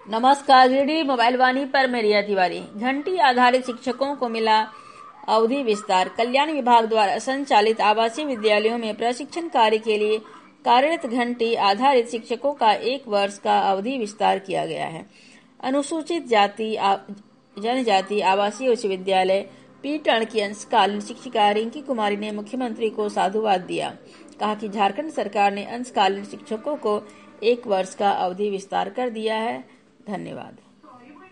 नमस्कार, गिरिडीह मोबाइल वाणी पर मैं रिया तिवारी। घंटी आधारित शिक्षकों को मिला अवधि विस्तार। कल्याण विभाग द्वारा संचालित आवासीय विद्यालयों में प्रशिक्षण कार्य के लिए कार्यरत घंटी आधारित शिक्षकों का 1 वर्ष का अवधि विस्तार किया गया है। अनुसूचित जाति जनजाति आवासीय उच्च विद्यालय पीटन की अंशकालीन शिक्षिका रिंकी कुमारी ने मुख्यमंत्री को साधुवाद दिया। कहा कि झारखंड सरकार ने अंशकालीन शिक्षकों को 1 वर्ष का अवधि विस्तार कर दिया है। धन्यवाद।